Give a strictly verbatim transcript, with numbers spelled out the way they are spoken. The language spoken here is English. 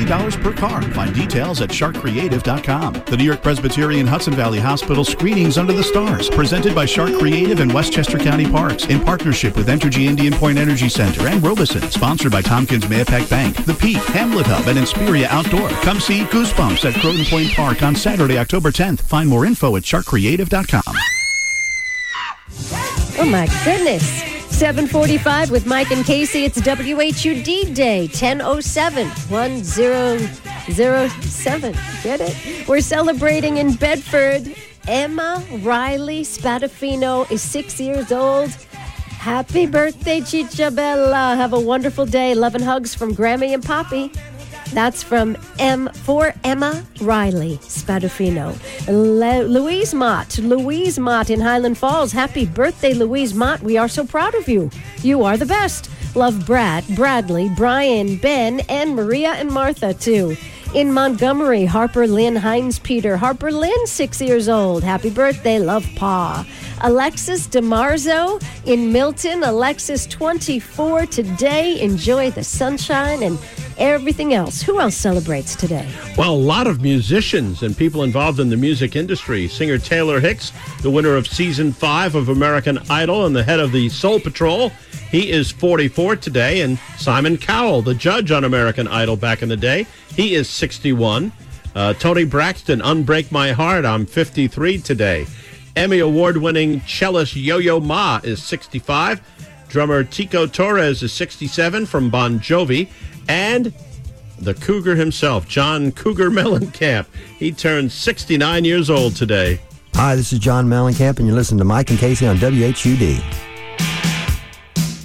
dollars per car. Find details at shark creative dot com. The New York Presbyterian Hudson Valley Hospital Screenings Under the Stars, presented by Shark Creative and Westchester County Parks, in partnership with Entergy Indian Point Energy Center and Robeson, sponsored by Tompkins Mayapack Bank, The Peak, Hamlet Hub, and Inspiria Outdoor. Come see Goosebumps at Croton Point Park on Saturday, October tenth. Find more info at shark creative dot com. Oh my goodness. seven forty-five with Mike and Casey. It's W H U D Day, ten oh seven, ten oh seven. Get it? We're celebrating in Bedford. Emma Riley Spadafino is six years old. Happy birthday, Chichabella. Have a wonderful day. Love and hugs from Grammy and Poppy. That's from M for Emma Riley Spadafino. Le- Louise Mott. Louise Mott in Highland Falls. Happy birthday, Louise Mott. We are so proud of you. You are the best. Love Brad, Bradley, Brian, Ben, and Maria and Martha, too. In Montgomery, Harper Lynn Hines Peter. Harper Lynn, six years old. Happy birthday. Love Pa. Alexis DeMarzo in Milton. Alexis, twenty-four today. Enjoy the sunshine and everything else. Who else celebrates today? Well, a lot of musicians and people involved in the music industry. Singer Taylor Hicks, the winner of season five of American Idol and the head of the Soul Patrol. He is forty-four today. And Simon Cowell, the judge on American Idol back in the day, he is sixty-one. Uh, Tony Braxton, Unbreak My Heart, I'm fifty-three today. Emmy Award-winning cellist Yo-Yo Ma is sixty-five. Drummer Tico Torres is sixty-seven from Bon Jovi. And the Cougar himself, John Cougar Mellencamp. He turned sixty-nine years old today. Hi, this is John Mellencamp, and you're listening to Mike and Casey on W H U D.